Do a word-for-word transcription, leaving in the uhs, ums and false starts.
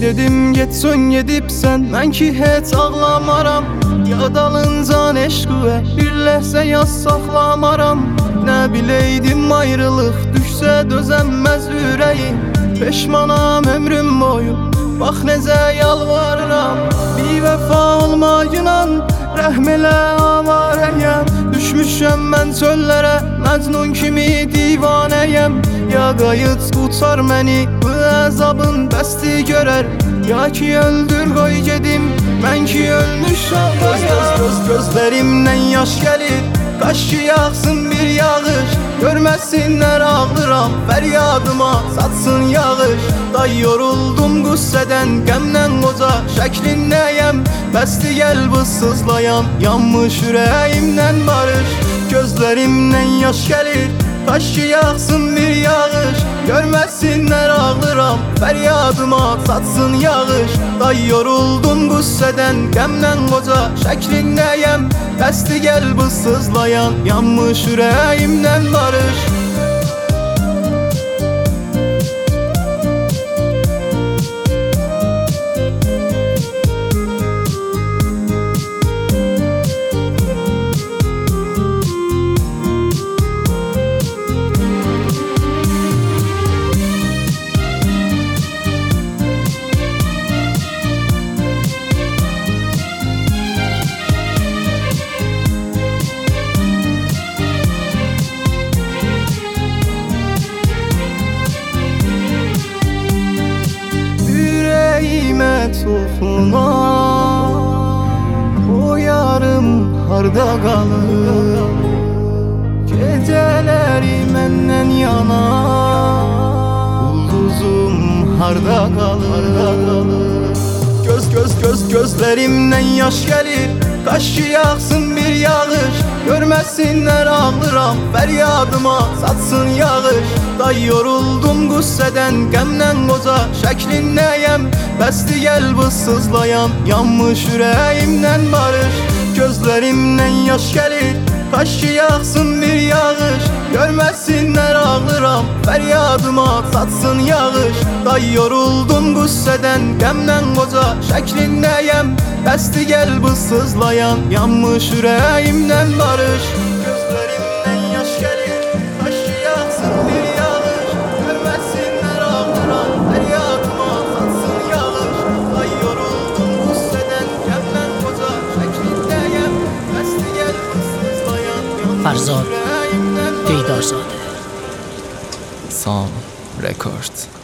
dedim getsun gedibsən, mən ki heç ağlamaram. Ya dalıncan eşqüvə bir ləhzə yaz saxlamaram. Nə biləydim ayrılıq düşsə dözənməz ürəyim. Peşmanam ömrüm boyu, bax necə yalvarıram. Bir vəfa olmayınan rəhm elə avarəyəm. Düşmüşəm mən çöllərə, Məcnun kimi divanəyəm. Ya qayıt qutar məni, bu əzabın bəsti görər. Ya ki öldür qoy gedim, mən ki ölmüşəm. Göz, göz, göz, gözlərimdən yaş gəlir, qaş ki yağsın bir yağış. Görməsinlər ağlıram, fəryadıma satsın yağış. Day yoruldum qüssədən, qəmdən qoca şəklindəyəm. Bəsti gəl bu sızlayan, yanmış ürəyimdən barış. Gözlərimdən yaş gəlir, qaş ki yağsın bir yağış. Görməsinlər ağlıram, fəryadıma satsın yağış. Day yoruldum qüssədən, qəmdən qoca şəklindəyəm. Bəsti gəl bu sızlayan, yanmış ürəyimdən barış. Toxuna o yarım harda qalır. Gecələri məndən yana, ulduzum harda qalır. Göz göz göz gözlərimdən yaş gəlir, qaş ki yağsın bir yağış. Görməsinlər ağlıram, fəryadıma satsın yağış. Day yoruldum qüssədən, qəmdən qoca şəklindəyəm. Bəsti gəl bu sızlayan, yanmış ürəyimdən barış. Gözlərimdən yaş gəlir, qaş ki yağsın bir yağış. Görməsinlər ağlıram, fəryadıma satsın yağış. Day yoruldum qüssədən, qəmdən qoca şəklindəyəm. Bəsti gəl bu sızlayan, yanmış ürəyimdən barış. Gözlərimdən yaş gəlir, qaş ki yağsın bir yağış. Görməsinlər ağlıram, fəryadıma satsın yağış. Day yoruldum qüssədən, qəmdən qoca şəklindəyəm. Bəsti gəl bu sızlayan, yanmış ürəyimdən barış. Feydarzadə. Sam Records.